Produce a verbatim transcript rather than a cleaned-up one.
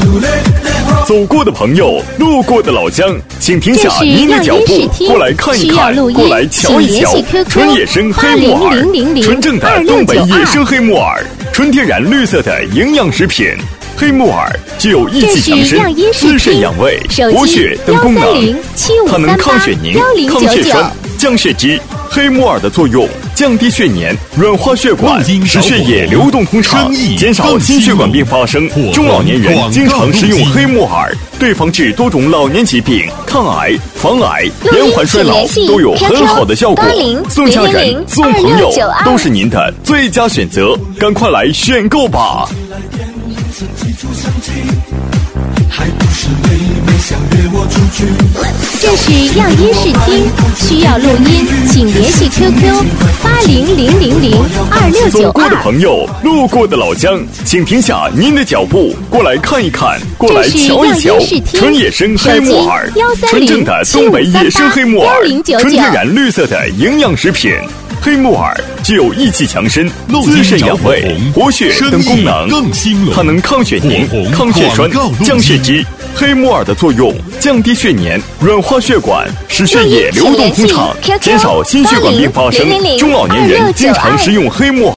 走过的朋友，路过的老乡，请停下您的脚步，过来看一看，过来瞧一瞧。纯野生黑木耳，纯正的东北野生黑木耳，纯天然绿色的营养食品。黑木耳具有益气强身、滋肾养胃、活血等功能，它能抗血凝、抗血栓、降血脂。黑木耳的作用：降低血粘、软化血管，使血液流动通畅，减少心血管病发生。中老年人经常食用黑木耳，对防治多种老年疾病、抗癌、防癌、延缓衰老都有很好的效果。送家人、送朋友都是您的最佳选择，赶快来选购吧！ 还不是妹妹想约我出去。 这是样音视听，需要录音，请联系 Q Q 八零零零零二六九二。 走过的朋友，路过的老乡，请停下您的脚步，过来看一看，过来瞧一瞧。纯野生黑木耳，纯正的东北野生黑木耳，纯天然绿色的营养食品。黑木耳具有益气强身、滋肾养胃、活血等功能，它能抗血凝、抗血栓、降血脂。黑木耳的作用：降低血粘、软化血管，使血液流动通畅，减少心血管病发生。中老年人经常食用黑木耳。